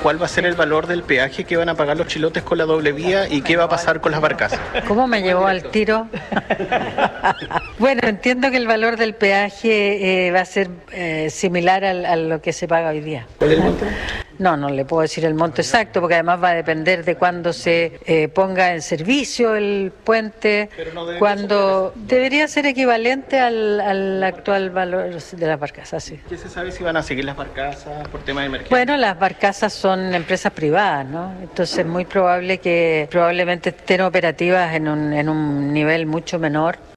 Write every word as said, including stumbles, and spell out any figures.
cuál va a ser el valor del peaje que van a pagar los chilotes con la doble vía y qué va a pasar con las barcazas. ¿Cómo me llevó al tiro? Bueno, entiendo que el valor del peaje eh, va a ser eh, similar al, a lo que se paga hoy día. ¿Cuál es el monto? No, no le puedo decir el monto exacto, porque además va a depender de cuándo se eh, ponga en servicio el puente, Pero no cuando debería ser equivalente al, al actual valor de las barcazas, sí. ¿Qué se sabe si van a seguir las barcazas por tema de emergencia? Bueno, las barcazas son empresas privadas, ¿no? Entonces es muy probable que probablemente estén operativas en un, en un nivel mucho menor.